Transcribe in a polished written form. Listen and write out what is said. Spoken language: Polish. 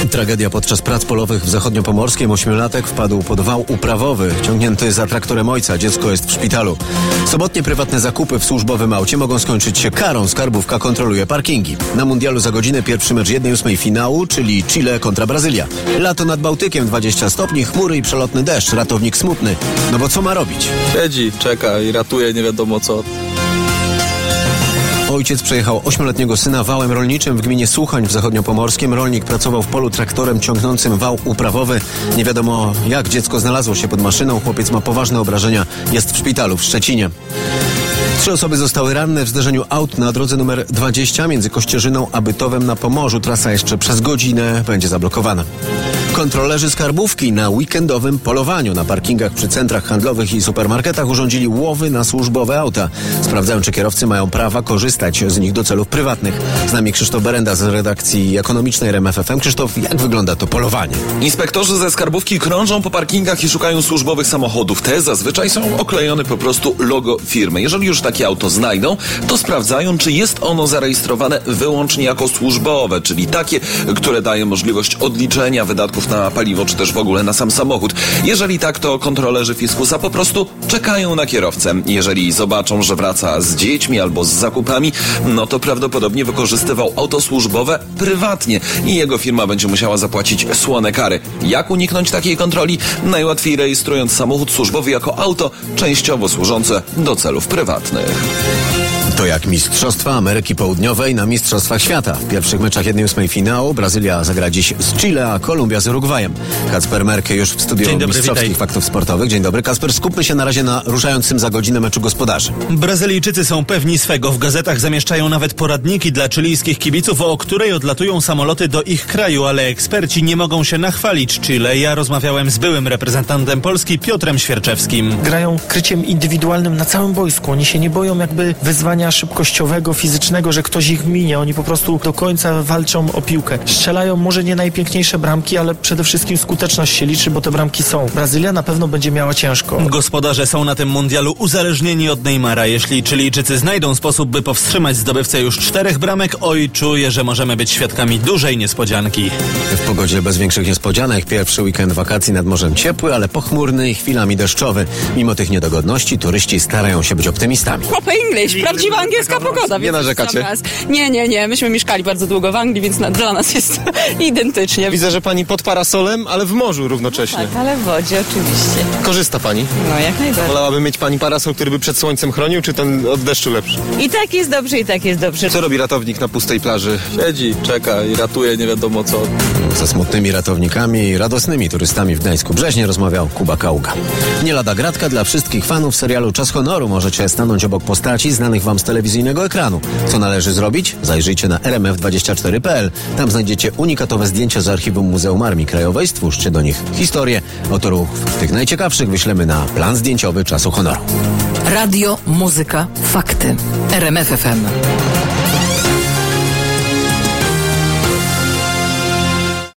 Tragedia podczas prac polowych w Zachodniopomorskiem. 8-latek wpadł pod wał uprawowy. Ciągnięty za traktorem ojca. Dziecko jest w szpitalu. Sobotnie prywatne zakupy w służbowym aucie mogą skończyć się karą. Skarbówka kontroluje parkingi. Na mundialu za godzinę pierwszy mecz 1/8 finału, czyli Chile kontra Brazylia. Lato nad Bałtykiem, 20 stopni, chmury i przelotny deszcz. Ratownik smutny. No bo co ma robić? Siedzi, czeka i ratuje nie wiadomo co. Ojciec przejechał 8-letniego syna wałem rolniczym w gminie Słuchań w Zachodniopomorskim. Rolnik pracował w polu traktorem ciągnącym wał uprawowy. Nie wiadomo jak dziecko znalazło się pod maszyną. Chłopiec ma poważne obrażenia. Jest w szpitalu w Szczecinie. 3 osoby zostały ranne w zderzeniu aut na drodze numer 20 między Kościerzyną a Bytowem na Pomorzu. Trasa jeszcze przez godzinę będzie zablokowana. Kontrolerzy skarbówki na weekendowym polowaniu na parkingach przy centrach handlowych i supermarketach urządzili łowy na służbowe auta. Sprawdzają, czy kierowcy mają prawa korzystać z nich do celów prywatnych. Z nami Krzysztof Berenda z redakcji ekonomicznej RMF FM. Krzysztof, jak wygląda to polowanie? Inspektorzy ze skarbówki krążą po parkingach i szukają służbowych samochodów. Te zazwyczaj są oklejone po prostu logo firmy. Jeżeli już takie auto znajdą, to sprawdzają, czy jest ono zarejestrowane wyłącznie jako służbowe, czyli takie, które daje możliwość odliczenia wydatków na paliwo, czy też w ogóle na sam samochód. Jeżeli tak, to kontrolerzy fiskusa po prostu czekają na kierowcę. Jeżeli zobaczą, że wraca z dziećmi albo z zakupami, no to prawdopodobnie wykorzystywał auto służbowe prywatnie i jego firma będzie musiała zapłacić słone kary. Jak uniknąć takiej kontroli? Najłatwiej rejestrując samochód służbowy jako auto częściowo służące do celów prywatnych. To jak Mistrzostwa Ameryki Południowej na Mistrzostwach Świata. W pierwszych meczach 1/8 finału Brazylia zagra dziś z Chile, a Kolumbia z Urugwajem. Kacper Merkę już w studiu mistrzowskich faktów sportowych. Dzień dobry, Kacper. Skupmy się na razie na ruszającym za godzinę meczu gospodarzy. Brazylijczycy są pewni swego. W gazetach zamieszczają nawet poradniki dla chilijskich kibiców, o której odlatują samoloty do ich kraju, ale eksperci nie mogą się nachwalić Chile. Ja rozmawiałem z byłym reprezentantem Polski Piotrem Świerczewskim. Grają kryciem indywidualnym na całym boisku. Oni się nie boją jakby wyzwania szybkościowego, fizycznego, że ktoś ich minie. Oni po prostu do końca walczą o piłkę. Strzelają może nie najpiękniejsze bramki, ale przede wszystkim skuteczność się liczy, bo te bramki są. Brazylia na pewno będzie miała ciężko. Gospodarze są na tym mundialu uzależnieni od Neymara. Jeśli Chilijczycy znajdą sposób, by powstrzymać zdobywcę już 4 bramek, oj, czuję, że możemy być świadkami dużej niespodzianki. W pogodzie bez większych niespodzianek. Pierwszy weekend wakacji nad morzem ciepły, ale pochmurny i chwilami deszczowy. Mimo tych niedogodności turyści starają się być optymistami. Proper English, prawdziwa angielska pogoda. Nie narzekacie? Nie. Myśmy mieszkali bardzo długo w Anglii, więc dla nas jest identycznie. Widzę, że pani pod parasolem, ale w morzu równocześnie. Tak, ale w wodzie oczywiście. Korzysta pani? No jak najbardziej. Wolałaby mieć pani parasol, który by przed słońcem chronił, czy ten od deszczu lepszy? I tak jest dobrze, i tak jest dobrze. Co robi ratownik na pustej plaży? Siedzi, czeka i ratuje nie wiadomo co. Ze smutnymi ratownikami i radosnymi turystami w Gdańsku Brzeźnie rozmawiał Kuba Kaługa. Nie lada gratka dla wszystkich fanów serialu Czas Honoru. Możecie stanąć obok postaci znanych wam z telewizyjnego ekranu. Co należy zrobić? Zajrzyjcie na rmf24.pl. Tam znajdziecie unikatowe zdjęcia z archiwum Muzeum Armii Krajowej. Stwórzcie do nich historię. Autorów tych najciekawszych wyślemy na plan zdjęciowy Czasu Honoru. Radio, muzyka, fakty. RMF FM.